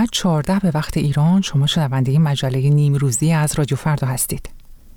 ساعت 14 به وقت ایران شما شنونده مجله نیمروزی از رادیو فردا هستید.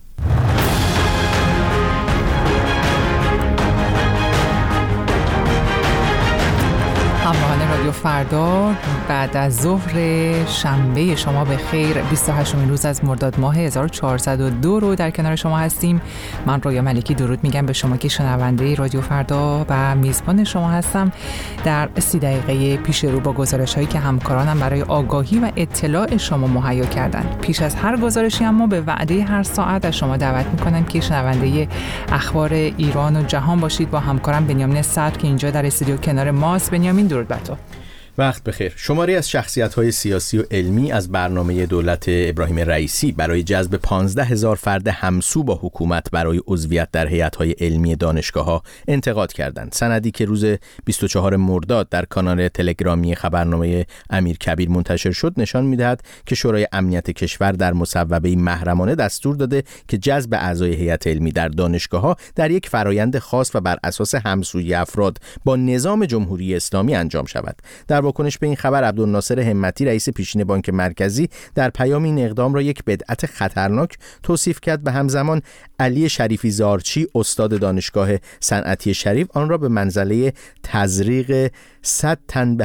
همراهان رادیو فردا، بعد از ظهر شنبه شما به خیر. 28 روز از مرداد ماه 1402 رو در کنار شما هستیم. من رویا ملکی درود میگم به شما که شنونده رادیو فردا و میزبان شما هستم. در 30 دقیقه پیش رو با گزارش هایی که همکارانم برای آگاهی و اطلاع شما مهیا کردن. پیش از هر گزارشی اما به وعده هر ساعت از شما دعوت میکنم که شنونده اخبار ایران و جهان باشید با همکارم بنیامین صدر که اینجا در استودیو کنار ماست. بنیامین درود بر تو. وقت بخیر. شماری از شخصیت‌های سیاسی و علمی از برنامه دولت ابراهیم رئیسی برای جذب 15,000 فرد همسو با حکومت برای عضویت در هیئت‌های علمی دانشگاه‌ها انتقاد کردند. سندی که روز 24 مرداد در کانال تلگرامی خبرنامه امیرکبیر منتشر شد نشان می‌دهد که شورای امنیت کشور در مصوبه‌ای محرمانه دستور داده که جذب اعضای هیئت علمی در دانشگاه‌ها در یک فرایند خاص و بر اساس همسویی افراد با نظام جمهوری اسلامی انجام شود. در واکنش به این خبر عبدالناصر همتی رئیس پیشین بانک مرکزی در پیام این اقدام را یک بدعت خطرناک توصیف کرد و همزمان علی شریفی زارچی استاد دانشگاه صنعتی شریف آن را به منزله تزریق 100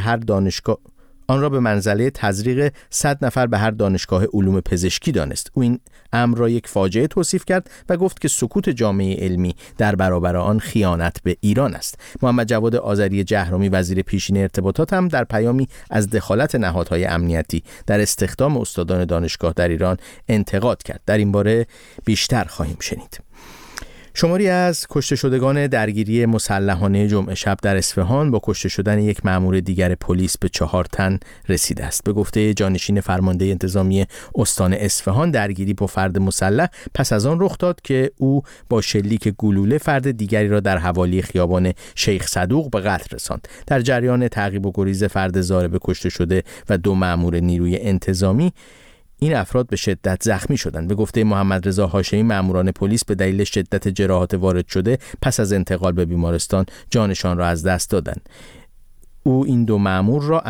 نفر به هر دانشگاه علوم پزشکی دانست. او این امر را یک فاجعه توصیف کرد و گفت که سکوت جامعه علمی در برابر آن خیانت به ایران است. محمد جواد آذری جهرمی وزیر پیشین ارتباطات هم در پیامی از دخالت نهادهای امنیتی در استخدام استادان دانشگاه در ایران انتقاد کرد. در این باره بیشتر خواهیم شنید. شماری از کشته شدگان درگیری مسلحانه جمعه شب در اصفهان با کشته شدن یک مأمور دیگر پلیس به 4 تن رسیده است. به گفته جانشین فرمانده انتظامی استان اصفهان، درگیری با فرد مسلح پس از آن رخ داد که او با شلیک گلوله فرد دیگری را در حوالی خیابان شیخ صدوق به قتل رساند. در جریان تعقیب و گریز فرد ضارب کشته شده و 2 مأمور نیروی انتظامی، این افراد به شدت زخمی شدند. به گفته محمد رضا هاشمی، مأموران پلیس به دلیل شدت جراحات وارد شده پس از انتقال به بیمارستان جانشان را از دست دادند. او این 2 مأمور را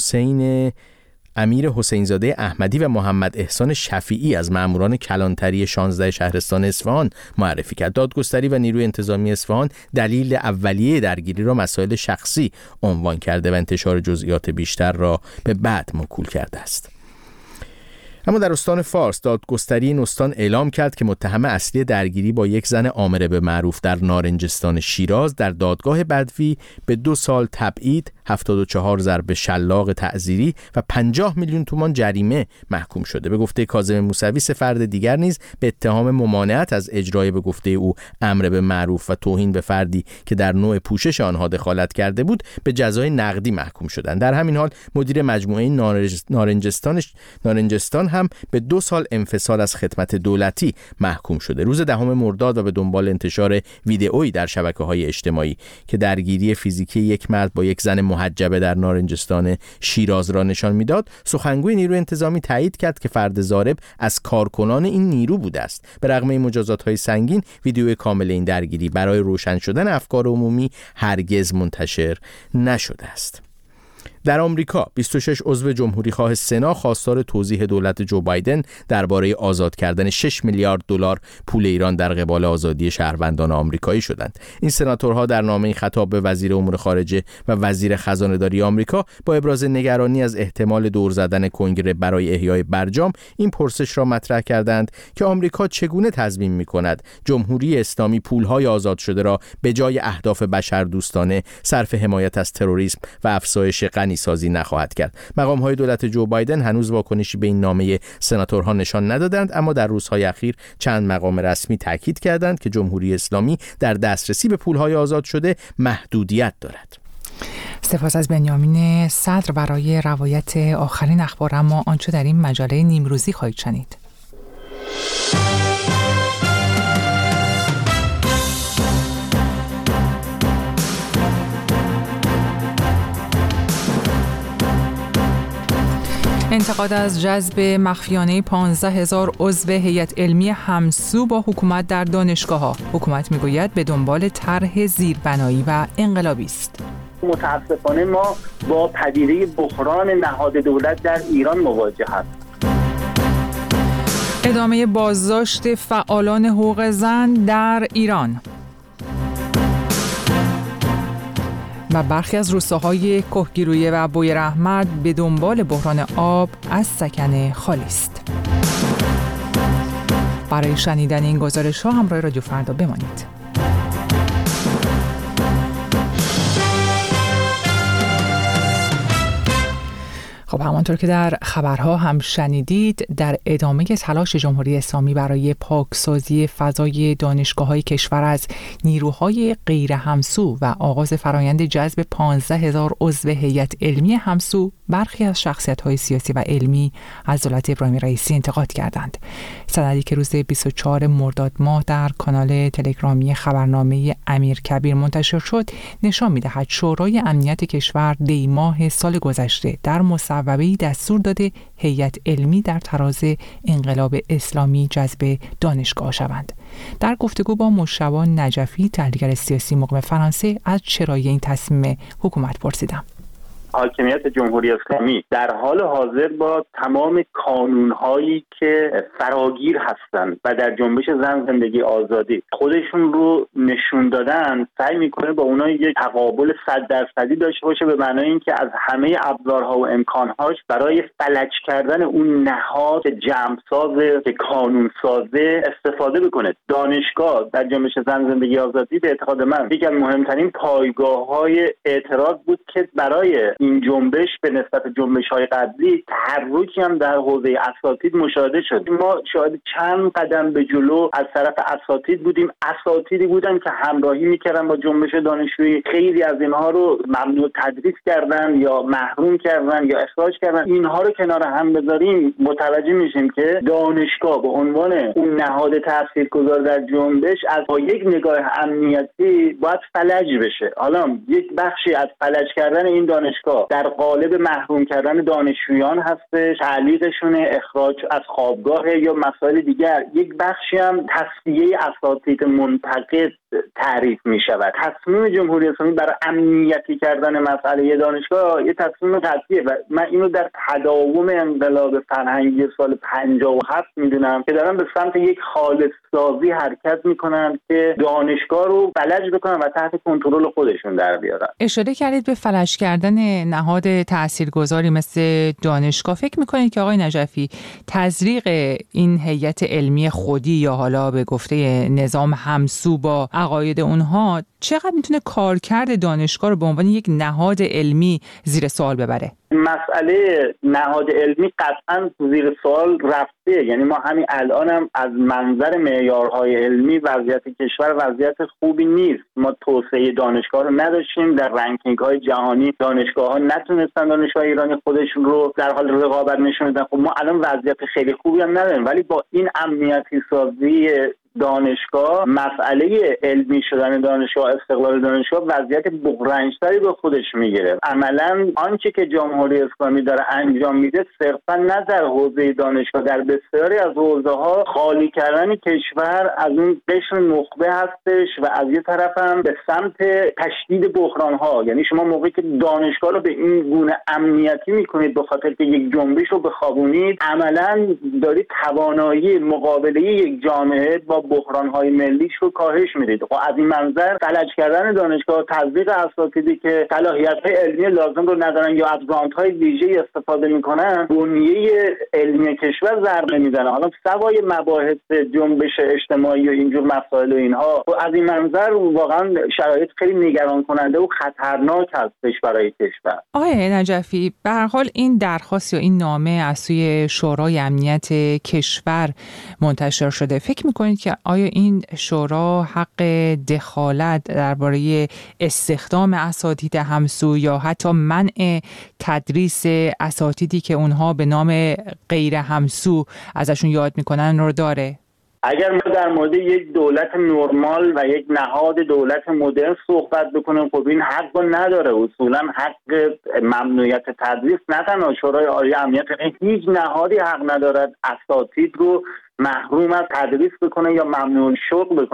امیر حسینزاده احمدی و محمد احسان شفیعی از مأموران کلانتری 16 شهرستان اصفهان معرفی کرد. دادگستری و نیروی انتظامی اصفهان دلیل اولیه درگیری را مسائل شخصی عنوان کرده و انتشار جزئیات بیشتر را به بعد موکول کرده است. اما در استان فارس، دادگستری این استان اعلام کرد که متهم اصلی درگیری با یک زن آمره به معروف در نارنجستان شیراز در دادگاه بدوی به 2 سال تبعید، 74 ضرب شلاق تعزیری و 50 میلیون تومان جریمه محکوم شده. به گفته کاظم موسوی، 3 فرد دیگر نیز به اتهام ممانعت از اجرای به گفته او امر به معروف و توهین به فردی که در نوع پوشش آنها دخالت کرده بود به جزای نقدی محکوم شدند. در همین حال مدیر مجموعه نارنجستان هم به 2 سال انفصال از خدمت دولتی محکوم شده. روز 10 مرداد و به دنبال انتشار ویدئویی در شبکه‌های اجتماعی که درگیری فیزیکی یک مرد با یک زن محجبه در نارنجستان شیراز را نشان میداد، سخنگوی نیروی انتظامی تایید کرد که فرد ضارب از کارکنان این نیرو بوده است. به رغم این مجازات‌های سنگین، ویدئوی کامل این درگیری برای روشن شدن افکار عمومی هرگز منتشر نشده است. در آمریکا 26 عضو جمهوری خواه سنا خواستار توضیح دولت جو بایدن درباره آزاد کردن 6 میلیارد دلار پول ایران در قبال آزادی شهروندان آمریکایی شدند. این سناتورها در نامه‌ای خطاب به وزیر امور خارجه و وزیر خزانه‌داری آمریکا با ابراز نگرانی از احتمال دور زدن کنگره برای احیای برجام این پرسش را مطرح کردند که آمریکا چگونه تضمین می‌کند جمهوری اسلامی پول‌های آزاد شده را به جای اهداف بشردوستانه صرف حمایت از تروریسم و افزایش سازی نخواهد کرد. مقام‌های دولت جو بایدن هنوز واکنشی به این نامه سناتورها نشان ندادند، اما در روزهای اخیر چند مقام رسمی تاکید کردند که جمهوری اسلامی در دسترسی به پول‌های آزاد شده محدودیت دارد. سپاس از بنیامین صدر برای روایت آخرین اخبار، اما آنچه در این مجله نیمروزی خواهید شنید. انتقاد از جذب مخفیانه 15,000 عضو هیئت علمی همسو با حکومت در دانشگاه‌ها. حکومت میگوید به دنبال طرح زیربنایی و انقلابی است. متاسفانه ما با پدیده بحران نهاد دولت در ایران مواجه هستیم. ادامه بازداشت فعالان حقوق زن در ایران و برخی از روستاهای کهگیلویه و بویراحمد به دنبال بحران آب از سکن خالی است. برای شنیدن این گزارش‌ها همراه رادیو فردا بمانید. خب همانطور که در خبرها هم شنیدید، در ادامه تلاش جمهوری اسلامی برای پاکسازی فضای دانشگاه‌های کشور از نیروهای غیر همسو و آغاز فرایند جذب 15,000 عضو هیئت علمی همسو، برخی از شخصیت‌های سیاسی و علمی از دولت ابراهیم رئیسی انتقاد کردند. سندی که روز 24 مرداد ماه در کانال تلگرامی خبرنامه امیرکبیر منتشر شد، نشان می‌دهد شورای امنیت کشور دی ماه سال گذشته در مصوبه‌ای دستور داده هیئت علمی در تراز انقلاب اسلامی جذب دانشگاه شوند. در گفتگو با مجتبی نجفی، تحلیلگر سیاسی مقیم فرانسه، از چرایی این تصمیم حکومت پرسیدم. حاکمیت جمهوری اسلامی در حال حاضر با تمام کانونهایی که فراگیر هستند و در جنبش زن زندگی آزادی خودشون رو نشون دادن، سعی میکنه با اونها یک تقابل 100% داشته باشه، به معنای اینکه از همه ابزارها و امکانهاش برای فلج کردن اون نهاد جمع‌ساز که کانون سازه استفاده بکنه. دانشگاه در جنبش زن زندگی آزادی به اعتقاد من یکی از مهمترین پایگاه‌های اعتراض بود که برای این جنبش به نسبت جنبش‌های قبلی تحرکی هم در حوزه اساتید مشاهده شد. ما شاهد چند قدم به جلو از طرف اساتید بودیم. اساتیدی بودن که همراهی می‌کردن با جنبش دانشجویی، خیلی از اینها رو ممنوع تدریس کردن یا محروم کردن یا اخراج کردن. اینها رو کنار هم بذاریم متوجه میشیم که دانشگاه به عنوان اون نهاد تاثیرگذار در جنبش از با یک نگاه امنیتی باید فلج بشه. حالا یک بخشی از فلج کردن این دانشگاه در قالب محروم کردن دانشجویان هستش، تعلیقشون، اخراج از خوابگاه یا مسائل دیگر. یک بخشی هم تصفیه اساتید منتقد تعریف می شود. تصمیم جمهوری اسلامی برای امنیتی کردن مسئله دانشگاه یه تصمیم قطعیه و من اینو در تداوم انقلاب فرهنگی سال 57 میدونم که دارن به سمت یک خالص سازی حرکت میکنن که دانشگاه رو فلج بکنن و تحت کنترل خودشون در بیارن. اشاره کردید به فلج کردن نهاد تاثیرگذاری مثل دانشگاه. فکر میکنید که آقای نجفی تزریق این هیئت علمی خودی یا حالا به گفته نظام همسو با عقاید اونها چقدر میتونه کارکرد دانشگاه رو به عنوان یک نهاد علمی زیر سوال ببره؟ مسئله نهاد علمی قطعا زیر سوال رفته. یعنی ما همین الان هم از منظر معیارهای علمی وضعیت کشور وضعیت خوبی نیست. ما توسعه دانشگاه رو نداشتیم، در رنکینگ های جهانی دانشگاه ها نتونستن دانشگاه ایرانی خودشون رو در حال رقابت نشون بدن. خب ما الان وضعیت خیلی خوبی هم نداریم، ولی با این امنیتی سازی دانشگاه، مسئله علمی شدن دانشگاه، استقلال دانشگاه وضعیت بغرنج‌تری به خودش میگیره. عملاً آنچه که جمهوری اسلامی داره انجام میده صرفاً نه در حوزه دانشگاه، در بسیاری از حوزه‌ها خالی کردن کشور از اون قشر نخبه هستش و از یه طرف هم به سمت تشدید بحران‌ها. یعنی شما موقعی که دانشگاه رو به این گونه امنیتی میکنید به خاطر که یک جنبش رو بخوابونید، عملاً دارید توانایی مقابله یک جامعه با بحران‌های ملیش رو کاهش میدید. خب از این منظر فلج کردن دانشگاه، تزریق اساتیدی که صلاحیت‌های علمی لازم رو ندارن یا از گرانت‌های ویژه‌ای استفاده میکنن، بنیه علمی کشور ضربه میزنه. حالا سوای مباحث جنبش اجتماعی و اینجور مسائل و اینها، از این منظر واقعا شرایط خیلی نگران کننده و خطرناک هستش برای کشور. آقای نجفی، به هر حال این درخواست یا این نامه از سوی شورای امنیت کشور منتشر شده. فکر می‌کنید که آیا این شورا حق دخالت درباره استخدام اساتید همسو یا حتی منع تدریس اساتیدی که اونها به نام غیر همسو ازشون یاد میکنن رو داره؟ اگر ما در مورد یک دولت نرمال و یک نهاد دولت مدرن صحبت بکنیم، خب این حق رو نداره. اصولا حق ممنوعیت تدریس نه تنها شورای عالی امنیت، هیچ نهادی حق ندارد اساتید رو محروم از تدریس بکنه یا ممنوع شغل بکنه.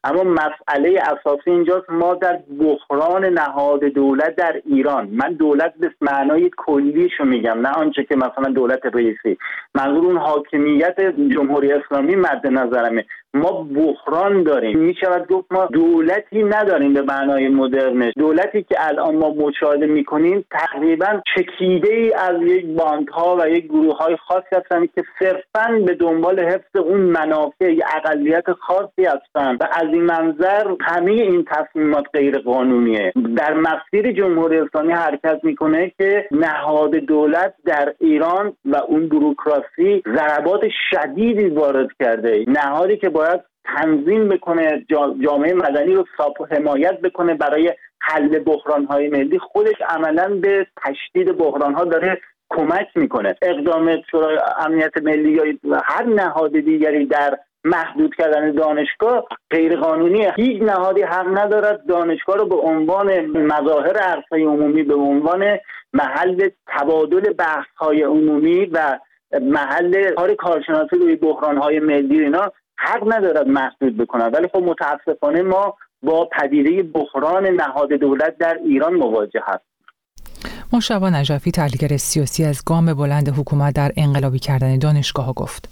اما مسئله اساسی اینجاست ما در بحران نهاد دولت در ایران، من دولت به معنای کلیشو میگم، نه آنچه که مثلا دولت رئیسی، منظور اون حاکمیت جمهوری اسلامی مد نظرمه. ما بحران داریم، میشود گفت ما دولتی نداریم به معنای مدرنش. دولتی که الان ما مشاهده میکنیم تقریبا چکیده ای از یک باندها و یک گروه های خاصی هستند که صرفاً به دنبال حفظ اون منافع اقلیت خاصی هستند و از این منظر همه این تصمیمات غیر قانونیه. در مسیر جمهوری اسلامی حرکت میکنه که نهاد دولت در ایران و اون بوروکراسی ضربات شدیدی وارد کرده، نهادی که باید تنظیم بکنه، جامعه مدنی رو حمایت بکنه برای حل بحران‌های ملی، خودش عملاً به تشدید بحران‌ها داره کمک میکنه. اقدام شورای امنیت ملی یا هر نهاد دیگری در محدود کردن دانشگاه غیر قانونیه. هیچ نهادی حق ندارد دانشگاه رو به عنوان مظاهر عرصه عمومی، به عنوان محل تبادل بحث‌های عمومی و محل کارشناسی روی بحران‌های ملی اینا حق ندارد محدود بکنه. ولی خب متاسفانه ما با پدیده بحران نهاد دولت در ایران مواجه هستیم. مشتبه نجفی، تحلیلگر سیاسی، از گام بلند حکومت در انقلابی کردن دانشگاه‌ها گفت.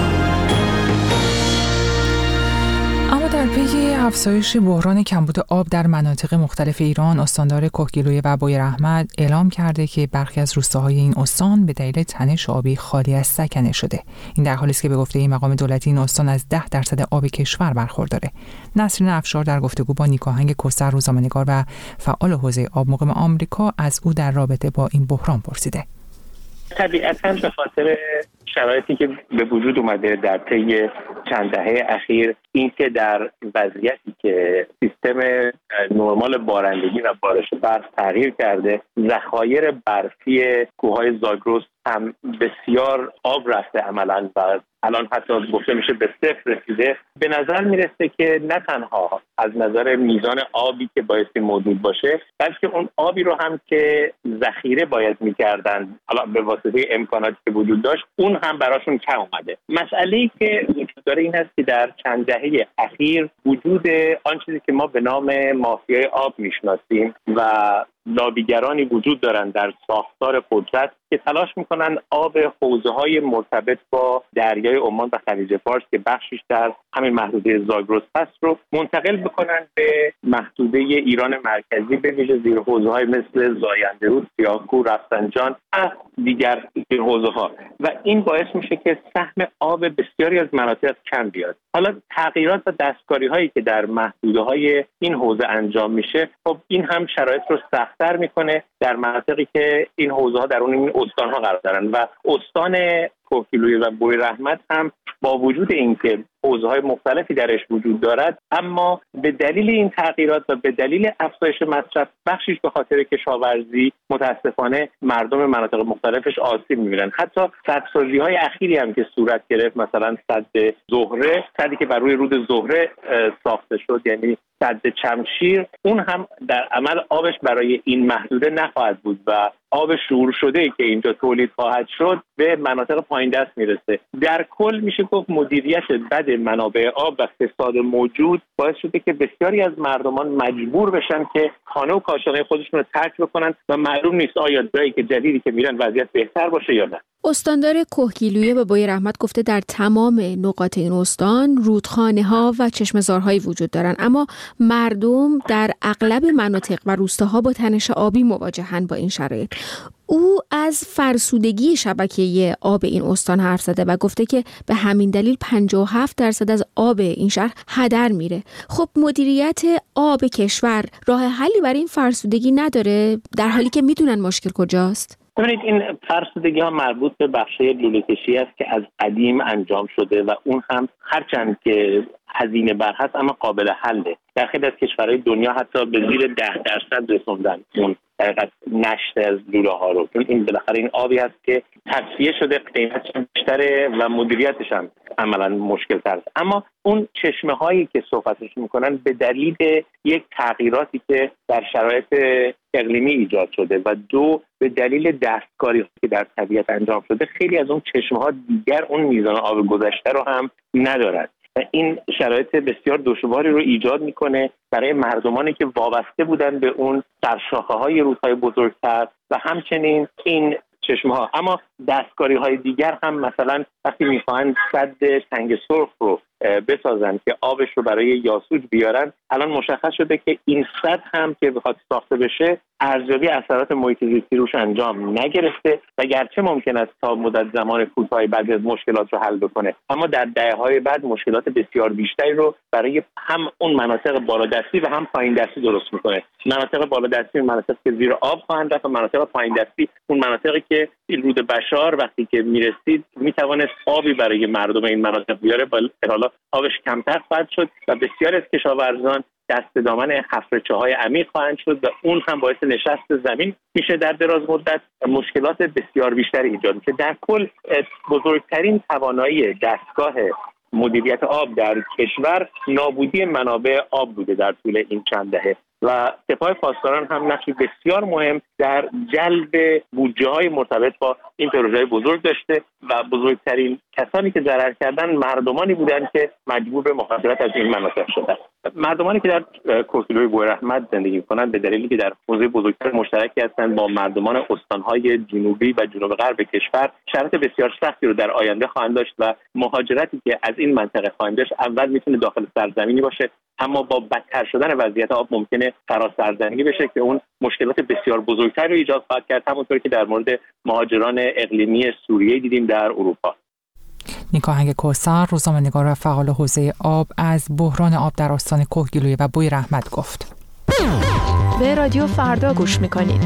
اما در پی افزایش بحران کمبود آب در مناطق مختلف ایران، استاندار کهگیلویه و بویراحمد اعلام کرده که برخی از روستاهای این استان به دلیل تنش آبی خالی از سکنه شده. این در حالی است که به گفته این مقام دولتی این استان از 10% آب کشور برخورداره. نسرین افشار در گفتگو با نیکاهنگ کوثر، روزنامه‌نگار و فعال حوزه آب مقیم آمریکا، از او در رابطه با این بحران پرسیده. طبیعتاً به خاطر شرایطی که به وجود اومده در طی چند دهه اخیر، این که در وضعیتی که سیستم نرمال بارندگی و بارش برف تغییر کرده، ذخایر برفی کوههای زاگرس هم بسیار آب رفته عملاً و الان حتی گفته میشه به صفر رسیده. به نظر میرسه که نه تنها از نظر میزان آبی که بایستی موجود باشه، بلکه اون آبی رو هم که ذخیره باید میکردن حالا به واسطه امکاناتی که وجود داشت، اون هم براشون کم اومده. مسئله‌ای که وجود داره این هست که در چند دهه اخیر وجود آن چیزی که ما به نام مافیای آب میشناسیم و لابیگرانی وجود دارن در ساختار قدرت که تلاش میکنن آب حوضه‌های مرتبط با دریای عمان و خلیج فارس که بخشش در همین محدوده زاگرس هست رو منتقل بکنن به محدوده ایران مرکزی، به ویژه زیر حوضه‌های مثل زاینده‌رود، سیاه‌کوه، رفسنجان و دیگر زیر حوضه‌ها، و این باعث میشه که سهم آب بسیاری از مناطق کم بیاد. حالا تغییرات و دستکاری‌هایی که در محدوده‌های این حوزه انجام میشه، خب این هم شرایط رو سخت‌تر میکنه در مناطقی که این حوزه‌ها در اون این استان‌ها قرار دارن. و استان کهگیلویه و بویراحمد هم با وجود اینکه حوزه‌های مختلفی درش وجود دارد، اما به دلیل این تغییرات و به دلیل افزایش مصرف، بخشش به خاطر کشاورزی، متاسفانه مردم مناطق مختلفش آسیب می‌بینن. حتی سدسازی‌های اخیری هم که صورت گرفت، مثلا سد زهره، سدی که بر روی رود زهره ساخته شد، یعنی سد چمشیر، اون هم در عمل آبش برای این محدوده نخواهد بود و آب شور شده‌ای که اینجا تولید خواهد شد به مناطق پایین دست میرسه. در کل میشه گفت مدیریت بد منابع آب و فساد موجود باعث شده که بسیاری از مردمان مجبور بشن که خانه و کاشانه خودشون رو ترک بکنن و معلوم نیست آیا جایی که جدیدی که میرن وضعیت بهتر باشه یا نه. استاندار کهگیلویه و بویراحمد گفته در تمام نقاط این استان رودخانه‌ها و چشمه‌زارهایی وجود دارن، اما مردم در اغلب مناطق و روستاها با تنش آبی مواجهن با این شرایط. او از فرسودگی شبکه آب این استان حرف زده و گفته که به همین دلیل 57% از آب این شهر هدر میره. خب مدیریت آب کشور راه حلی برای این فرسودگی نداره، در حالی که میدونن مشکل کجاست؟ ببینید، این فرسودگی ها مربوط به بخشای لوله‌کشی است که از قدیم انجام شده و اون هم هرچند که هزینه بر هست اما قابل حله. در خیلی از کشورهای دنیا حتی به زیر 10% رسوندن اون نشت از لوله ها رو، چون این بالاخره این آبی هست که تصفیه شده، قیمتش بیشتره و مدیریتش هم عملا مشکل تر است. اما اون چشمه هایی که صحبتش میکنن به دلیل یک تغییراتی که در شرایط اقلیمی ایجاد شده و دو به دلیل دستکاری که در طبیعت انجام شده، خیلی از اون چشمه ها دیگر اون میزان آب گذشته رو هم ندارد. و این شرایط بسیار دشواری رو ایجاد میکنه برای مردمانی که وابسته بودن به اون سرشاخه‌های رودهای بزرگتر و همچنین این چشمه‌ها. اما دستکاری‌های دیگر هم مثلا وقتی میخواهند سد تنگ سرخ رو بسازن که آبش رو برای یاسوج بیارن، الان مشخص شده که این سد هم که بخواد ساخته بشه ارزیابی اثرات محیط زیستی روش انجام نگرفته و گرچه ممکن است تا مدت زمان کوتاهی بعد از مشکلات رو حل بکنه، اما در دهه‌های بعد مشکلات بسیار بیشتری رو برای هم اون مناطق بالادستی و هم پایین دستی درست میکنه. مناطق بالادستی مناطقی که زیر آب خواهند رفت و مناطق پایین دستی اون مناطقی که رود بشار وقتی که میرسید میتوانست آبی برای مردم این مناطق بیاره، حالا آبش کمتر خواهد شد و بسیار از کشاورزان دست دامن حفره‌چاهای عمیق خواهند شد و اون هم باعث نشست زمین میشه در دراز مدت، مشکلات بسیار بیشتری ایجاد میشه. در کل بزرگترین توانایی دستگاه مدیریت آب در کشور نابودی منابع آب بوده در طول این چند دهه و سپاه پاسداران هم نقشی بسیار مهم در جلب بودجه‌های مرتبط با این پروژه بزرگ داشته و بزرگترین کسانی که ضرر کردن مردمانی بودند که مجبور به مهاجرت از این مناطق شدند. مردمانی که در کورتولوی بویراحمد زندگی می‌کنند به دلیلی که در حوزه بزرگتر مشترکی هستند با مردمان استان‌های جنوبی و جنوب غرب کشور، شرایط بسیار سختی رو در آینده خواهند داشت و مهاجرتی که از این منطقه خواهند داشت اول میتونه داخل سرزمینی باشه، اما با بدتر شدن وضعیت آب ممکنه فراسرزمینی بشه که اون مشکلات بسیار بزرگتری رو ایجاد خواهد کرد، همونطور که در مورد مهاجران اقلیمی سوریه دیدیم در اروپا. نیکا آهنگ کوثر، روزنامه‌نگار و فعال حوزه آب، از بحران آب در استان کوهگیلویه و بویراحمد گفت. به رادیو فردا گوش میکنید.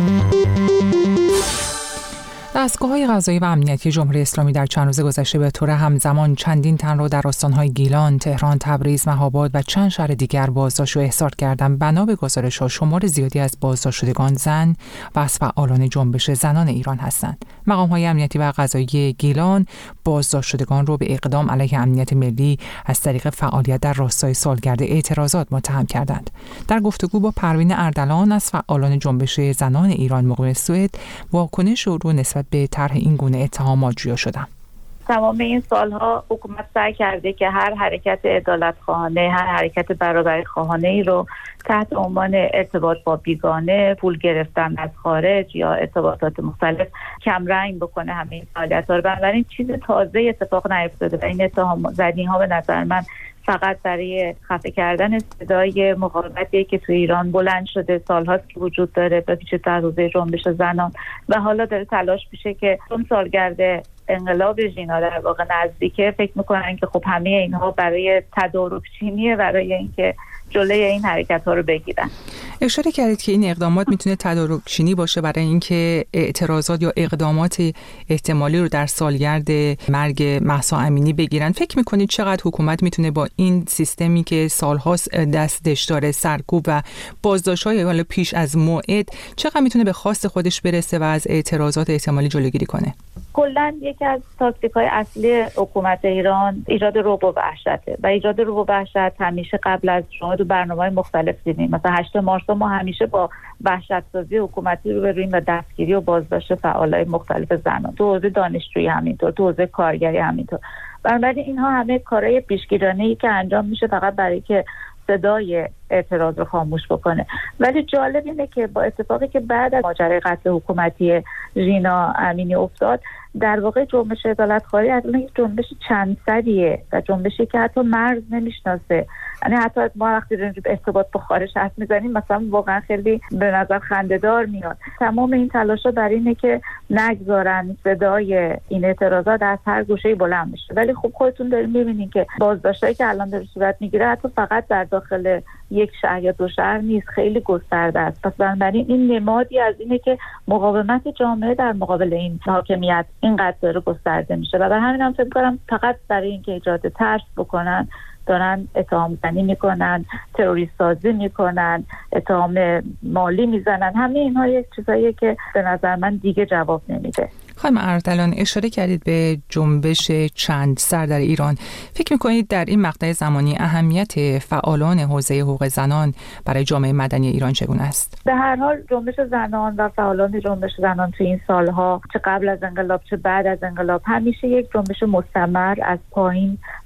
دستگاه‌های قضایی و امنیتی جمهوری اسلامی در چند روز گذشته به طور همزمان چندین تن را در استان‌های گیلان، تهران، تبریز، مهاباد و چند شهر دیگر بازداشت و احضار کردند. بنا به گزارش‌ها شمار زیادی از بازداشتگان زن و از فعالان جنبش زنان ایران هستند. مقام‌های امنیتی و قضایی گیلان بازداشتگان را به اقدام علیه امنیت ملی از طریق فعالیت در راستای سالگرد اعتراضات متهم کردند. در گفتگو با پروین اردلان از فعالان جنبش زنان ایران مقیم سوئد، واکنش او نسبت به طرح این گونه اتهامات جویا شدم. تمام این سالها حکومت سعی کرده که هر حرکت عدالت‌خواهانه، هر حرکت برابری خواهانه‌ای رو تحت عنوان ارتباط با بیگانه، پول گرفتن از خارج یا ارتباطات مختلف کمرنگ بکنه همه این فعالیت‌ها رو. بنابراین چیز تازه اتفاق نیفتاده و این اتهام زدی‌ها به نظر من فقط برای خفه کردن صدای مقاومتی که تو ایران بلند شده سالهاست که وجود داره به پیش در حوزه جنبش زنان و حالا داره تلاش میشه که اون سالگرد انقلاب ژینا در واقع نزدیکه، فکر میکنن که خب همه اینها برای تدارک چینیه، برای اینکه جلوی این حرکت ها رو بگیرن. اشاره کردید که این اقدامات میتونه تدارک چینی باشه برای اینکه اعتراضات یا اقدامات احتمالی رو در سالگرد مرگ مهسا امینی بگیرن. فکر میکنید چقدر حکومت میتونه با این سیستمی که سالهاست دستش داره، سرکوب و بازداشت‌های حالا پیش از موعد، چقدر میتونه به خواست خودش برسه و از اعتراضات احتمالی جلوگیری کنه؟ کلاً یکی از تاکتیک‌های اصلی حکومت ایران ایجاد رعب و وحشته و ایجاد رعب و وحشت همیشه قبل از شما تو برنامه‌های مختلف دیدیم. مثلا 8 مارس ما همیشه با وحشت‌سازی حکومتی روبرویم و دستگیری و بازداشت فعالای مختلف زنان، تو حوزه دانشجویی همینطور، تو حوزه کارگری همینطور. بنابراین اینها همه کارهای پیشگیرانه‌ای که انجام میشه فقط برای که صدای اعتراض رو خاموش بکنه. ولی جالب اینه که با اتفاقی که بعد از ماجرای قتل حکومتی ژینا امینی افتاد، در واقع جنبش عدالت‌خواهی اصلا یک جنبش چند صدیه و جنبشی که حتی مرز نمیشناسه. یعنی حتی ما وقتی به ارتباط با خارج حرف میزنیم مثلا واقعا خیلی به نظر خنده‌دار میاد. تمام این تلاش‌ها برای اینه که نگذارن صدای این اعتراضات از هر گوشه‌ای بلند بشه. ولی خب خودتون دارین می‌بینین که بازداشتایی که الان داره صورت میگیره حتی فقط در داخل یک شهر یا دو شهر نیست، خیلی گسترده است. پس بنابراین این نمادی از اینه که مقاومت جامعه در مقابل این حاکمیت اینقدر داره گسترده میشه و برای همین هم فکر می‌کنم فقط برای اینکه ایجاد ترس بکنن دارن اتهام زنی میکنن، تروریست سازی میکنن، اتهام مالی میزنن. همه اینها یک چیزاییه که به نظر من دیگه جواب نمیده. خانم اردلان، اشاره کردید به جنبش چند سر در ایران. فکر میکنید در این مقطع زمانی اهمیت فعالان حوزه حقوق زنان برای جامعه مدنی ایران چگونه است؟ به هر حال جنبش زنان و فعالان جنبش زنان تو این سالها، چه قبل از انقلاب چه بعد از انقلاب، همیشه یک جنبش مستمر از پایین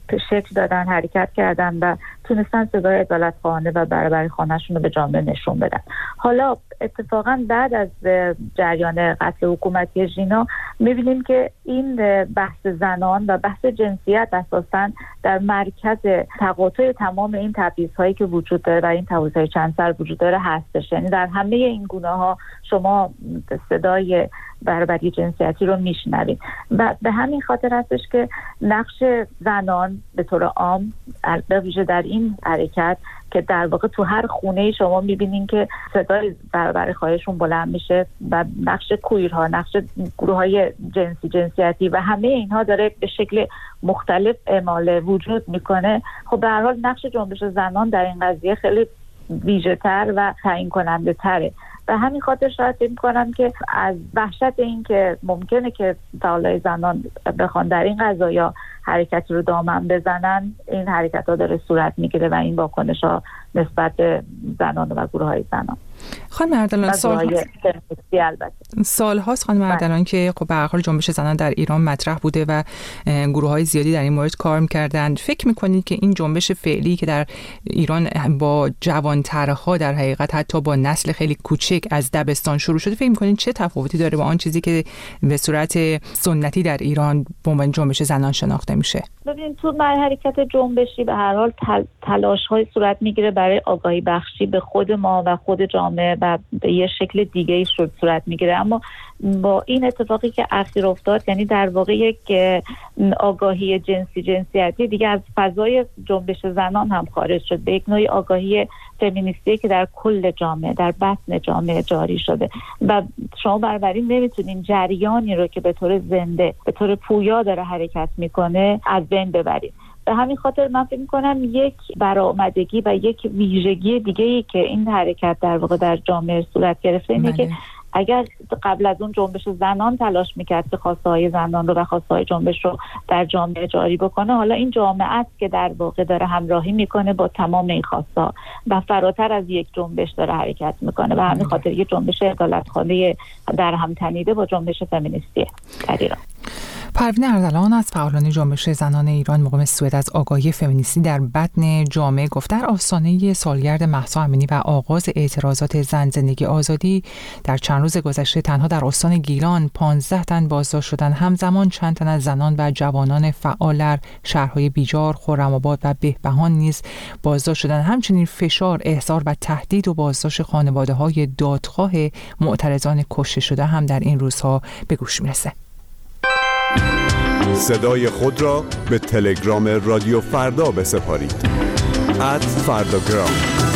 شکل دادن، حرکت کردن و تونستن صدای عدالتخواهانه و برابری خواهانشون رو به جامعه نشون بدن. حالا اتفاقا بعد از جریان قتل حکومتی ژینا میبینیم که این بحث زنان و بحث جنسیت اساساً در مرکز تقاطع تمام این تبعیض‌هایی که وجود داره و این تبعیض‌های چند سر وجود داره هستش. یعنی در همه این گونه‌ها شما صدای برابری جنسیتی رو میشنوید و به همین خاطر هستش که نقش زنان به طور عام به ویژه در این حرکت که در واقع تو هر خونه شما میبینین که صدای برابری خواهشون بلند میشه و نقش کویرها، نقش گروه‌های جنسیتی و همه اینها داره به شکل مختلف اعمال وجود میکنه. خب به هر حال نقش جنبش زنان در این قضیه خیلی ویژه‌تر و تعیین کننده تره. به همین خاطر شاید فکر می‌کنم که از وحشت این که ممکنه که فعالای زنان بخوان در این قضایا حرکتی رو دامن بزنن، این حرکت‌ها داره صورت میگیره و این واکنش‌ها نسبت به زنان و گروه‌های زنان. خانم اردلان سال‌هاست خانم اردلان که خب به هر حال جنبش زنان در ایران مطرح بوده و گروه‌های زیادی در این مورد کار می‌کردند. فکر می‌کنید که این جنبش فعلی که در ایران با جوان‌ترها در حقیقت حتی با نسل خیلی کوچک از دبستان شروع شده، فکر می‌کنید چه تفاوتی داره با آن چیزی که به صورت سنتی در ایران به عنوان جنبش زنان شناخته میشه؟ ببینید تو حرکت جنبشی به هر حال تلاش‌های صورت می‌گیره برای آگاهی بخشی به خود ما و خود جامعه و به یه شکل دیگه‌ای صورت می‌گیره. اما با این اتفاقی که اخیر افتاد، یعنی در واقع یک آگاهی جنسیتی دیگه از فضای جنبش زنان هم خارج شد، به یک نوعی آگاهی فمینیستی که در کل جامعه، در بطن جامعه جاری شده و شما بنابراین نمیتونین جریانی رو که به طور زنده، به طور پویا داره حرکت میکنه از بین ببرید. به همین خاطر من فکر میکنم یک برآمدگی و یک ویژگی دیگه‌ای که این حرکت در واقع در جامعه صورت گرفته اینه که اگر قبل از اون جنبش زنان تلاش میکرد که خواسته‌های زنان رو و خواسته‌های جنبش رو در جامعه جاری بکنه، حالا این جامعه است که در واقع داره همراهی میکنه با تمام این خواسته‌ها و فراتر از یک جنبش داره حرکت میکنه و همین خاطر یک جنبش عدالتخواهی در هم تنیده با جنبش فمینیستی در ایران. پروین اردلان از فعالان جنبش زنان ایران مقام سوئد از آگاهی فمینیستی در بطن جامعه گفت. در آستانه سالگرد مهسا امینی و آغاز اعتراضات زن زندگی آزادی در چند روز گذشته تنها در استان گیلان 15 تن بازداشت شدند. همزمان چند تن از زنان و جوانان فعال در شهرهای بیجار، خرم‌آباد و بهبهان نیز بازداشت شدند. همچنین فشار، احضار و تهدید و بازداشت خانواده‌های دادخواه معترضان کشته شده هم در این روزها به گوش میرسه. صدای خود را به تلگرام رادیو فردا بسپارید. @فرداگرام.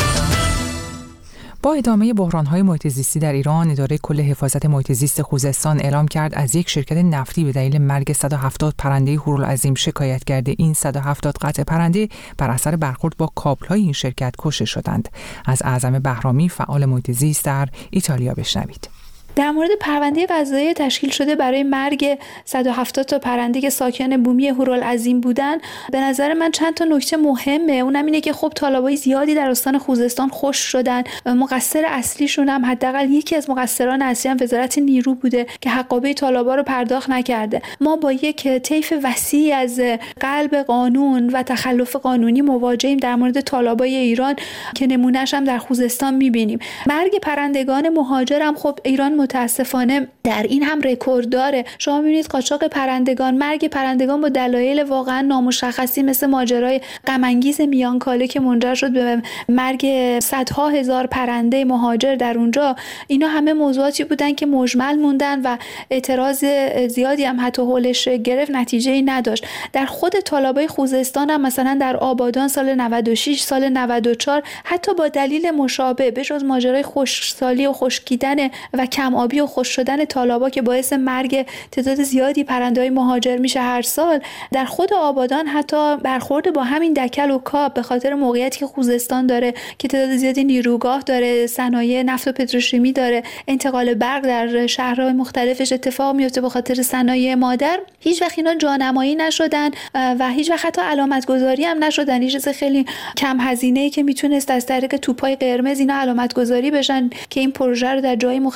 با ادامه بحران‌های محیط زیستی در ایران، اداره کل حفاظت محیط زیست خوزستان اعلام کرد از یک شرکت نفتی به دلیل مرگ 170 پرنده هورالعظیم شکایت کرده. این 170 قطع پرنده بر اثر برخورد با کابل‌های این شرکت کشته شدند. از اعظم بهرامی فعال محیط زیست در ایتالیا بشنوید. در مورد پرونده قضایی تشکیل شده برای مرگ 170 تا پرنده که ساکن بومی هورالعظیم بودن، به نظر من چند تا نکته مهمه. اونم اینه که خب طالبای زیادی در استان خوزستان خشک شدن. مقصر اصلیشون هم حداقل یکی از مقصران اصلی هم وزارت نیرو بوده که حقابه طالبا رو پرداخت نکرده. ما با یک طیف وسیعی از قلب قانون و تخلف قانونی مواجهیم در مورد طالبای ایران که نمونه‌اش هم در خوزستان می‌بینیم. مرگ پرندگان مهاجر هم خب ایران متاسفانه در این هم رکورد داره. شما می‌بینید قاچاق پرندگان، مرگ پرندگان با دلایل واقعا نامشخصی مثل ماجرای غم‌انگیز میانکاله که منجر شد به مرگ صدها هزار پرنده مهاجر در اونجا. اینا همه موضوعاتی بودن که مجمل موندن و اعتراض زیادی هم حتی حولش گرفت، نتیجه‌ای نداشت. در خود طالبای خوزستان هم مثلا در آبادان سال 96 سال 94 حتی با دلیل مشابه به جز ماجرای خشکسالی و خشکیدن و کم آبی و خشک شدن طالبا که باعث مرگ تعداد زیادی پرنده‌های مهاجر میشه هر سال، در خود آبادان حتی برخورد با همین دکل و کاب به خاطر موقعیتی که خوزستان داره که تعداد زیادی نیروگاه داره، صنایع نفت و پتروشیمی داره، انتقال برق در شهرهای مختلفش اتفاق میفته به خاطر صنایع مادر، هیچ وقت اینا جانمایی نشدن و هیچ وقت حتی علامت گذاری هم نشدن. یه چیز خیلی کم هزینه‌ای که میتونست از طریق توپای قرمز اینا علامت گذاری بشن که این پروژه رو در جای مختلف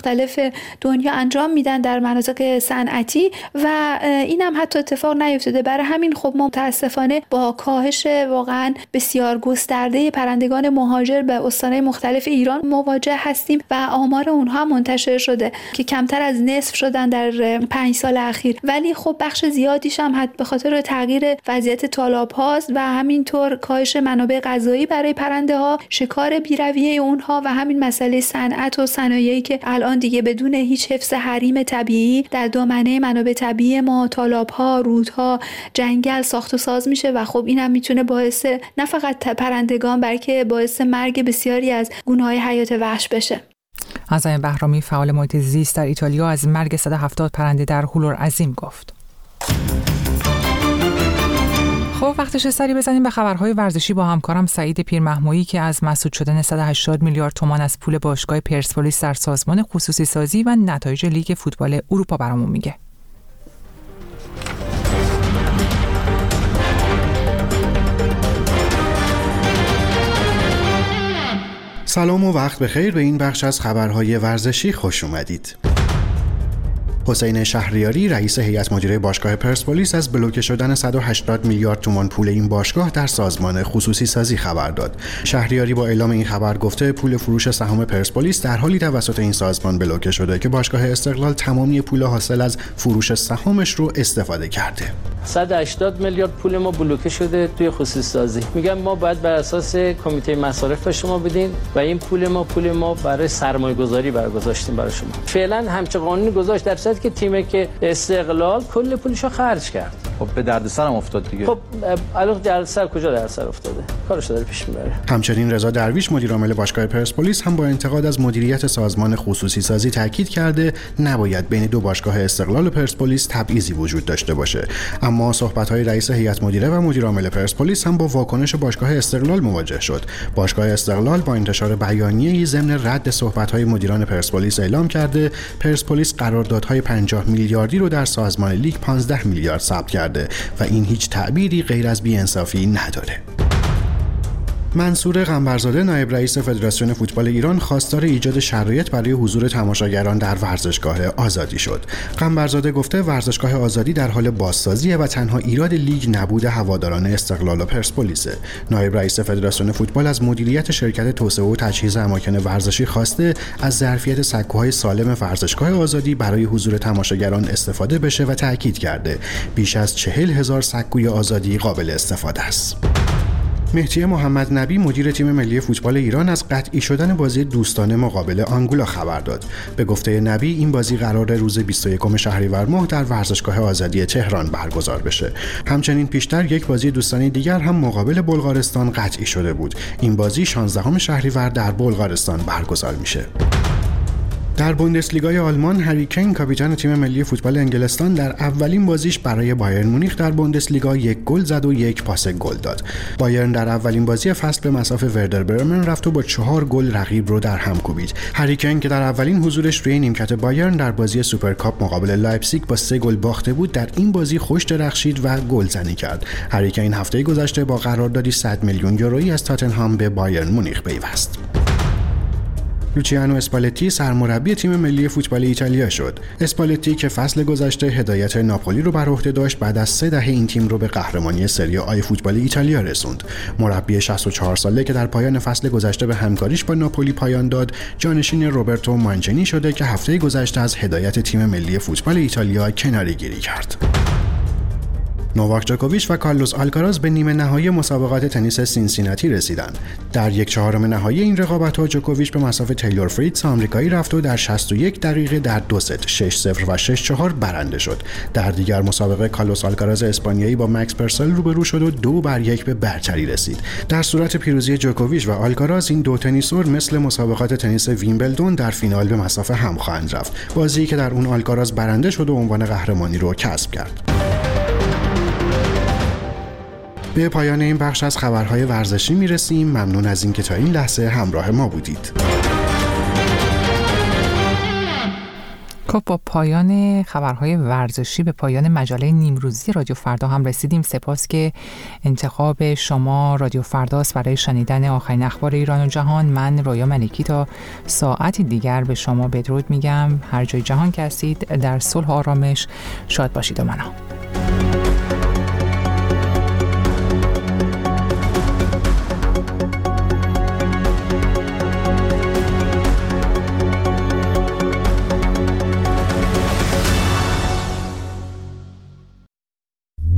کشور دنیا انجام میدن در مناطق صنعتی و این هم حتی اتفاق نیفتاده. برای همین خب ما متاسفانه با کاهش واقعا بسیار گسترده پرندگان مهاجر به استانهای مختلف ایران مواجه هستیم و آمار اونها منتشر شده که کمتر از نصف شدن در 5 سال اخیر، ولی خب بخش زیادیش هم به خاطر تغییر وضعیت تالاب هاست و همینطور کاهش منابع غذایی برای پرنده ها، شکار بی‌رویه اونها و همین مسئله صنعت و صنایعی که الان دیگه بدون هیچ حفظ حریم طبیعی در دامنه منابع طبیعی ما، تالاب ها، رودها، جنگل ساخت و ساز میشه و خب اینم میتونه باعث نه فقط پرندگان بلکه باعث مرگ بسیاری از گونه‌های حیات وحش بشه. عزایم بهرامی فعال محیط زیست در ایتالیا از مرگ 170 پرنده در هولورعظیم گفت. خب وقتش سری بزنیم به خبرهای ورزشی با همکارم سعید پیرمحمودی که از مسدود شدن 180 میلیارد تومان از پول باشگاه پرسپولیس در سازمان خصوصی سازی و نتایج لیگ فوتبال اروپا برامون میگه. سلام و وقت بخیر، به این بخش از خبرهای ورزشی خوش اومدید. حسین شهریاری رئیس هیئت مدیره باشگاه پرسپولیس از بلوکه شدن 180 میلیارد تومان پول این باشگاه در سازمان خصوصی سازی خبر داد. شهریاری با اعلام این خبر گفته پول فروش سهام پرسپولیس در حالی توسط این سازمان بلوکه شده که باشگاه استقلال تمامی پول حاصل از فروش سهامش رو استفاده کرده. 180 میلیارد پول ما بلوکه شده توی خصوصی سازی. میگم ما باید بر اساس کمیته مصارف به شما بدین و این پول ما برای سرمایه‌گذاری برگذاشتیم برای شما. فعلا همچه قانونی گذاشت در صورتی که تیمی که استقلال کل پولشو خرج کرد. خب به دردسر هم افتاد دیگه. خب الان دردسر کجا دردسر افتاده؟ کارش داره پیش میبره. همچنین رضا درویش مدیر عامل باشگاه پرسپولیس هم با انتقاد از مدیریت سازمان خصوصی سازی تاکید کرده نباید بین دو باشگاه استقلال و پرسپولیس تبعیضی وجود داشته باشه. اما صحبت‌های رئیس هیئت مدیره و مدیر عامل پرسپولیس هم با واکنش باشگاه استقلال مواجه شد. باشگاه استقلال با انتشار بیانیه‌ای ضمن رد صحبت‌های مدیران پرسپولیس اعلام کرده پرسپولیس قراردادهای 50 میلیاردی رو در سازمان لیگ 15 میلیارد ثبت کرده و این هیچ تعبیری غیر از بی‌انصافی نداره. منصور قنبرزاده نایب رئیس فدراسیون فوتبال ایران خواستار ایجاد شرایط برای حضور تماشاگران در ورزشگاه آزادی شد. قنبرزاده گفته ورزشگاه آزادی در حال بازسازیه و تنها ایراد لیگ نبود هواداران استقلال و پرسپولیسه. نایب رئیس فدراسیون فوتبال از مدیریت شرکت توسعه و تجهیز اماکن ورزشی خواسته از ظرفیت سکوهای سالم ورزشگاه آزادی برای حضور تماشاگران استفاده بشه و تاکید کرده بیش از 40,000 سکوی آزادی قابل استفاده است. مهدی محمد نبی مدیر تیم ملی فوتبال ایران از قطعی شدن بازی دوستانه مقابل آنگولا خبر داد. به گفته نبی این بازی قرار روز 21 شهریور ماه در ورزشگاه آزادی تهران برگزار بشه. همچنین پیشتر یک بازی دوستانه دیگر هم مقابل بلغارستان قطعی شده بود. این بازی 16 شهریور در بلغارستان برگزار میشه. در بوندسلیگای آلمان هری کین کاپیتان تیم ملی فوتبال انگلستان در اولین بازیش برای بایرن مونیخ در بوندسلیگا 1 گل زد و 1 پاس گل داد. بایرن در اولین بازی فصل به مصاف وردر برمن رفت و با 4 گل رقیب رو در هم کوبید. هری کین که در اولین حضورش روی نیمکت بایرن در بازی سوپرکاپ مقابل لایپزیگ با 3 گل باخته بود، در این بازی خوش درخشید و گلزنی کرد. هری کین هفته گذشته با قراردادی 100 میلیون یورویی از تاتنهام به بایرن مونیخ پیوست. لوچیانو اسپالتی سرمربی تیم ملی فوتبال ایتالیا شد. اسپالتی که فصل گذشته هدایت ناپولی رو بر عهده داشت بعد از 3 دهه این تیم رو به قهرمانی سری آ فوتبال ایتالیا رسوند. مربی 64 ساله که در پایان فصل گذشته به همکاریش با ناپولی پایان داد، جانشین روبرتو مانچینی شده که هفته گذشته از هدایت تیم ملی فوتبال ایتالیا کناره‌گیری کرد. نوواک جوکوویچ و کارلوس آلکاراز به نیمه نهایی مسابقات تنیس سینسیناتی رسیدند. در 1/4 نهایی این رقابت‌ها جوکوویچ به مصاف تیلور فریتز آمریکایی رفت و در 61 دقیقه در 2 ست 6-0 و 6-4 برنده شد. در دیگر مسابقه کارلوس آلکاراز اسپانیایی با مکس پرسل روبرو شد و 2-1 به برتری رسید. در صورت پیروزی جوکوویچ و آلکاراز این دو تنیسور مثل مسابقات تنیس ویمبلدون در فینال به مصاف هم خواهند رفت. بازی که در اون آلکاراز برنده شد و عنوان قهرمانی رو کسب کرد. به پایان این بخش از خبرهای ورزشی میرسیم. ممنون از اینکه تا این لحظه همراه ما بودید. خب با پایان خبرهای ورزشی به پایان مجله نیمروزی رادیو فردا هم رسیدیم. سپاس که انتخاب شما رادیو فرداست برای شنیدن آخرین اخبار ایران و جهان. من رویا ملکی تا ساعتی دیگر به شما بدرود میگم. هر جای جهان که هستید در صلح و آرامش شاد باشید و منا.